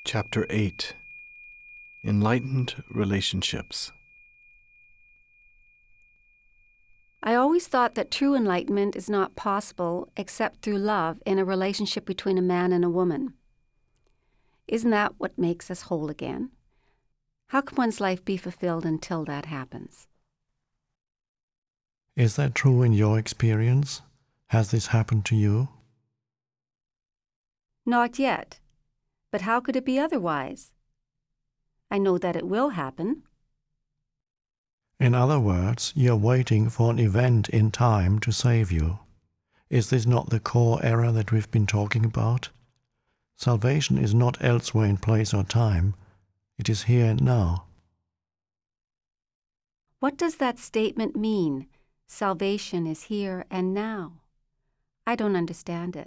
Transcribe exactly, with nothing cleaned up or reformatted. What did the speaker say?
Chapter eight. Enlightened Relationships. I always thought that true enlightenment is not possible except through love in a relationship between a man and a woman. Isn't that what makes us whole again? How can one's life be fulfilled until that happens? Is that true in your experience? Has this happened to you? Not yet. But how could it be otherwise? I know that it will happen. In other words, you're waiting for an event in time to save you. Is this not the core error that we've been talking about? Salvation is not elsewhere in place or time. It is here and now. What does that statement mean? Salvation is here and now. I don't understand it.